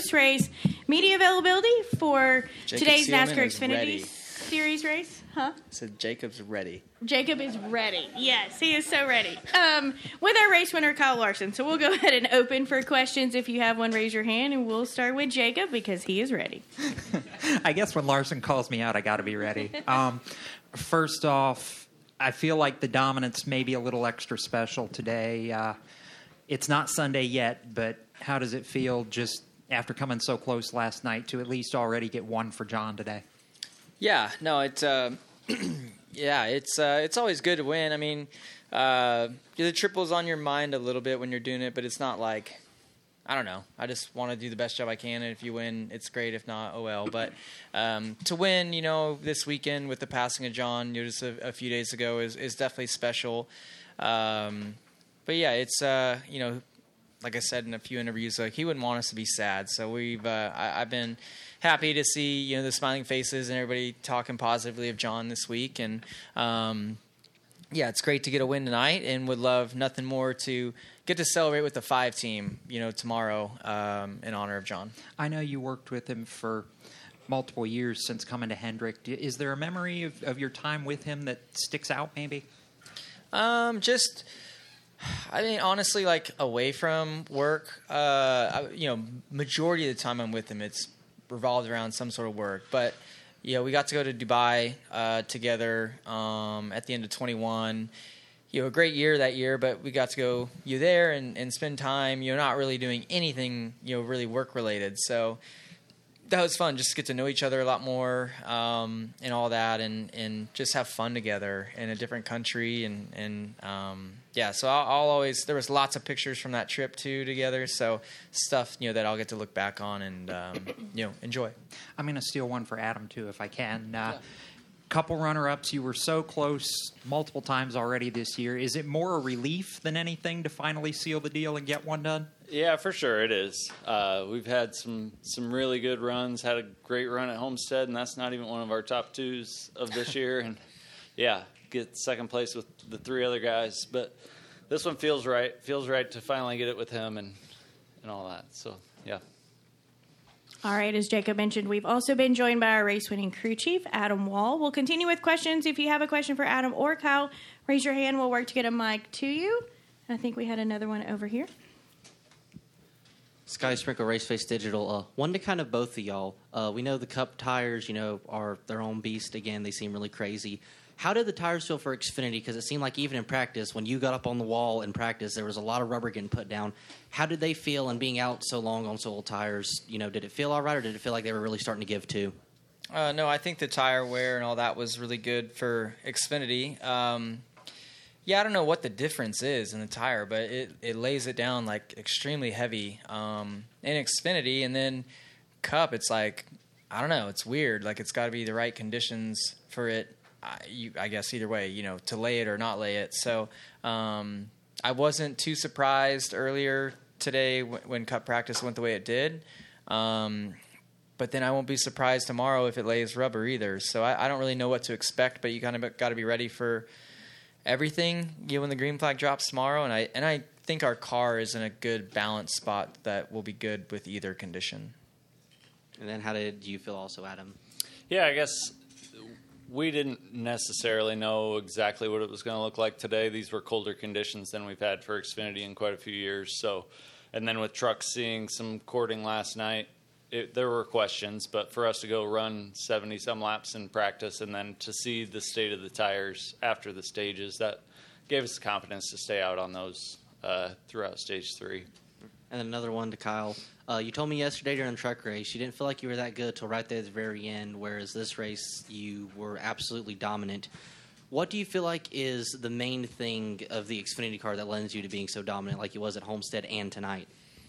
Race media availability for Jacob today's Seelman NASCAR is Xfinity ready. Series race. Huh? I said Jacob's ready. Jacob is ready. Yes, he is so ready. With our race winner, Kyle Larson. So we'll go ahead and open for questions. If you have one, raise your hand, and we'll start with Jacob because he is ready. I guess when Larson calls me out, I got to be ready. First off, I feel like the dominance may be a little extra special today. It's not Sunday yet, but how does it feel just after coming so close last night to at least already get one for John today? Yeah, no, it's it's always good to win. I mean, the triple's on your mind a little bit when you're doing it, but it's not like, I don't know. I just want to do the best job I can, and if you win, it's great. If not, oh well. But to win, this weekend with the passing of John, just a few days ago, is definitely special. But yeah, it's like I said in a few interviews, like he wouldn't want us to be sad. So I've been happy to see the smiling faces and everybody talking positively of John this week, and it's great to get a win tonight, and would love nothing more to get to celebrate with the 5 team, tomorrow in honor of John. I know you worked with him for multiple years since coming to Hendrick. Is there a memory of your time with him that sticks out, maybe? Honestly, like away from work, majority of the time I'm with him, it's revolved around some sort of work. But we got to go to Dubai together at the end of 21. A great year that year, but we got to go there and spend time. Not really doing anything really work related. So that was fun, just to get to know each other a lot more and all that, and just have fun together in a different country. So I'll always, there was lots of pictures from that trip too together. So stuff, that I'll get to look back on and, enjoy. I'm going to steal one for Adam too, if I can. Couple runner-ups. You were so close multiple times already this year. Is it more a relief than anything to finally seal the deal and get one done? Yeah, for sure it is. We've had some really good runs. Had a great run at Homestead, and that's not even one of our top 2s of this year. And yeah, get second place with the 3 other guys. But this one feels right. Feels right to finally get it with him and all that. So yeah. All right, as Jacob mentioned, we've also been joined by our race-winning crew chief, Adam Wall. We'll continue with questions. If you have a question for Adam or Kyle, raise your hand. We'll work to get a mic to you. I think we had another one over here. Sky Sprinkle Raceface Digital. One to kind of both of y'all. We know the Cup tires, are their own beast. Again, they seem really crazy. How did the tires feel for Xfinity? Because it seemed like even in practice, when you got up on the wall in practice, there was a lot of rubber getting put down. How did they feel, and being out so long on so old tires, did it feel all right, or did it feel like they were really starting to give too? No, I think the tire wear and all that was really good for Xfinity. I don't know what the difference is in the tire, but it lays it down like extremely heavy in Xfinity. And then Cup, it's like, I don't know, it's weird. Like it's got to be the right conditions for it. I guess either way, to lay it or not lay it. So I wasn't too surprised earlier today when Cup practice went the way it did. But then I won't be surprised tomorrow if it lays rubber either. So I don't really know what to expect, but you kind of got to be ready for everything when the green flag drops tomorrow. And I think our car is in a good balanced spot that will be good with either condition. And then how did you feel also, Adam? Yeah, I guess we didn't necessarily know exactly what it was going to look like today. These were colder conditions than we've had for Xfinity in quite a few years. So, and then with trucks seeing some cording last night, there were questions. But for us to go run 70-some laps in practice and then to see the state of the tires after the stages, that gave us the confidence to stay out on those throughout Stage 3. And another one to Kyle. You told me yesterday during the truck race you didn't feel like you were that good till right there at the very end, whereas this race you were absolutely dominant. What do you feel like is the main thing of the Xfinity car that lends you to being so dominant like you was at Homestead and tonight?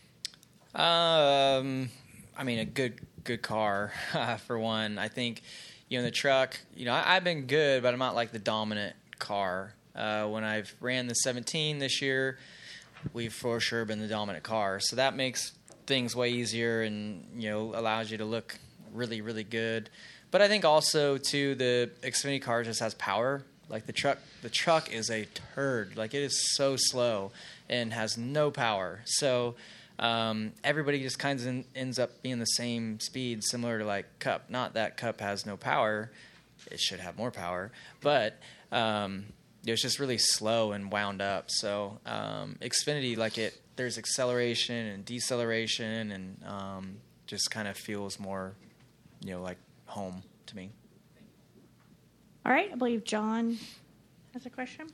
A good car, for one. I think, in the truck, I've been good, but I'm not like the dominant car. When I've ran the 17 this year, we've for sure been the dominant car. So that makes things way easier and, allows you to look really, really good. But I think also, too, the Xfinity car just has power. Like the truck is a turd. Like it is so slow and has no power. So everybody just kind of ends up being the same speed, similar to like Cup. Not that Cup has no power; it should have more power, but it's just really slow and wound up. So Xfinity, there's acceleration and deceleration, and just kind of feels more, like home to me. All right, I believe John has a question.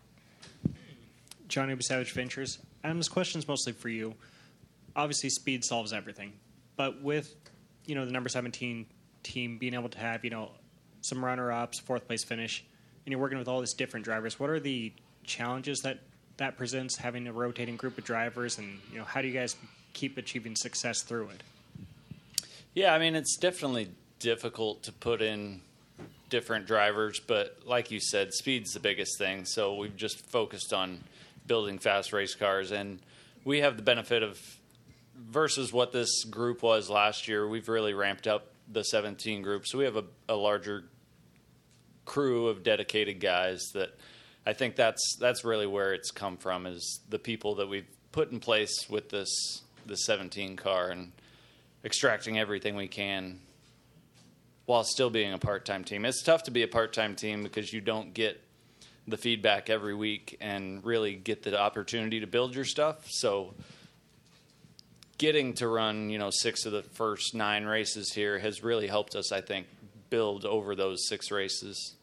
John Ubasavage Ventures. Adam, this question is mostly for you. Obviously, speed solves everything, but with the number 17 team being able to have some runner-ups, fourth place finish, and you're working with all these different drivers, what are the challenges that presents, having a rotating group of drivers, and how do you guys keep achieving success through it? Yeah, I mean, it's definitely difficult to put in different drivers, but like you said, speed's the biggest thing. So we've just focused on building fast race cars, and we have the benefit of, versus what this group was last year, we've really ramped up the 17 group. So we have a larger crew of dedicated guys that I think that's really where it's come from, is the people that we've put in place with the 17 car and extracting everything we can while still being a part-time team. It's tough to be a part-time team because you don't get the feedback every week and really get the opportunity to build your stuff. So getting to run, 6 of the first 9 races here has really helped us, I think, build over those 6 races.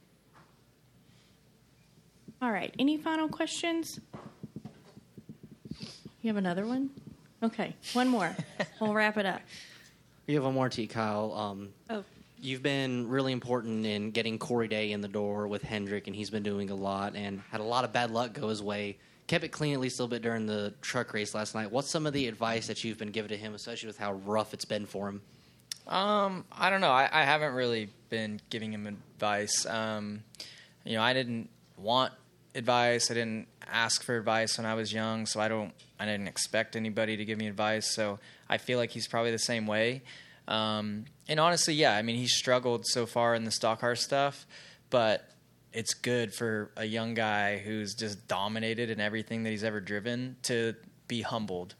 All right. Any final questions? You have another one? Okay. One more. We'll wrap it up. We have one more to you, Kyle. Oh. You've been really important in getting Corey Day in the door with Hendrick, and he's been doing a lot and had a lot of bad luck go his way. Kept it clean at least a little bit during the truck race last night. What's some of the advice that you've been giving to him, especially with how rough it's been for him? I don't know. I haven't really been giving him advice. I didn't want advice. I didn't ask for advice when I was young, so I didn't expect anybody to give me advice. So I feel like he's probably the same way. And honestly, yeah, I mean, he's struggled so far in the stock car stuff, but it's good for a young guy who's just dominated in everything that he's ever driven to be humbled.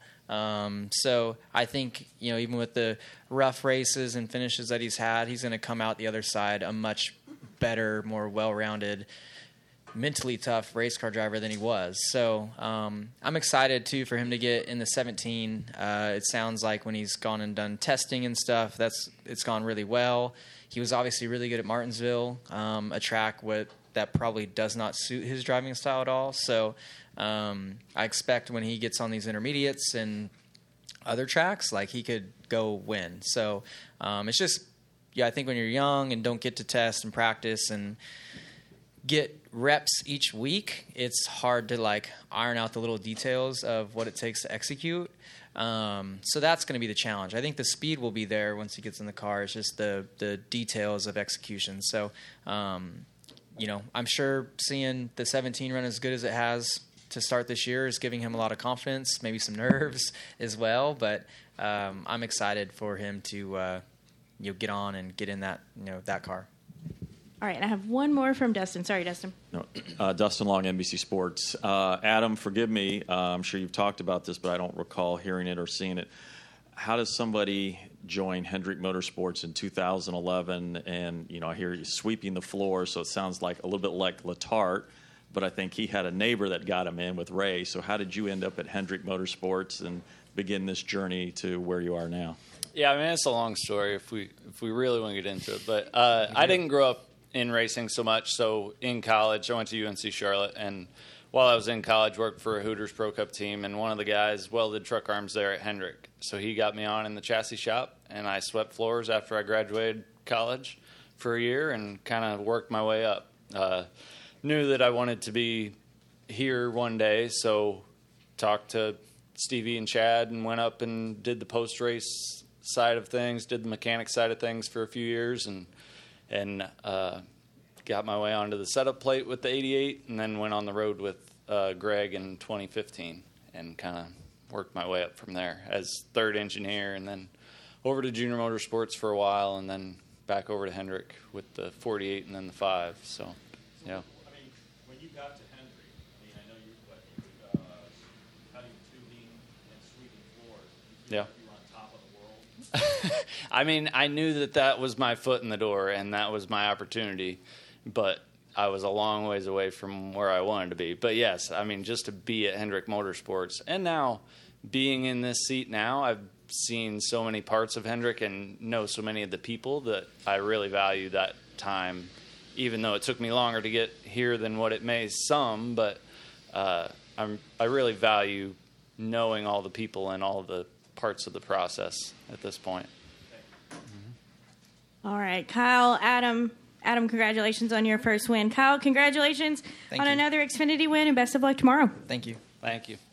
So I think, even with the rough races and finishes that he's had, he's going to come out the other side a much better, more well-rounded, mentally tough race car driver than he was. So I'm excited, too, for him to get in the 17. It sounds like when he's gone and done testing and stuff, it's gone really well. He was obviously really good at Martinsville, a track that probably does not suit his driving style at all. So I expect when he gets on these intermediates and other tracks, he could go win. So it's just, I think when you're young and don't get to test and practice and get reps each week, it's hard to iron out the little details of what it takes to execute. So that's going to be the challenge. I think the speed will be there once he gets in the car. It's just the details of execution. So, I'm sure seeing the 17 run as good as it has to start this year is giving him a lot of confidence, maybe some nerves as well. But I'm excited for him to get on and get in that car. All right, I have one more from Dustin. Sorry, Dustin. No, Dustin Long, NBC Sports. Adam, forgive me. I'm sure you've talked about this, but I don't recall hearing it or seeing it. How does somebody join Hendrick Motorsports in 2011? And, I hear you sweeping the floor, so it sounds like a little bit like Letarte, but I think he had a neighbor that got him in with Ray. So how did you end up at Hendrick Motorsports and begin this journey to where you are now? Yeah, I mean, it's a long story if we really want to get into it. But I didn't grow up in racing so much. So in college, I went to UNC Charlotte, and while I was in college, worked for a Hooters Pro Cup team, and one of the guys welded truck arms there at Hendrick. So he got me on in the chassis shop, and I swept floors after I graduated college for a year and kind of worked my way up. Knew that I wanted to be here one day, so talked to Stevie and Chad and went up and did the post-race side of things, did the mechanic side of things for a few years, and got my way onto the setup plate with the 88, and then went on the road with Greg in 2015 and kind of worked my way up from there as third engineer, and then over to Junior Motorsports for a while, and then back over to Hendrick with the 48 and then the 5. So, yeah. I mean, when you got to Hendrick, I know you cutting tubing and sweeping Yeah. I mean, I knew that was my foot in the door and that was my opportunity, but I was a long ways away from where I wanted to be. But yes, I mean, just to be at Hendrick Motorsports and now being in this seat now, I've seen so many parts of Hendrick and know so many of the people that I really value that time, even though it took me longer to get here than what it may some, but I really value knowing all the people and all the parts of the process at this point. All right, Kyle, Adam, congratulations on your first win. Kyle, congratulations Thank on you. another Xfinity win, and best of luck tomorrow. Thank you. Thank you.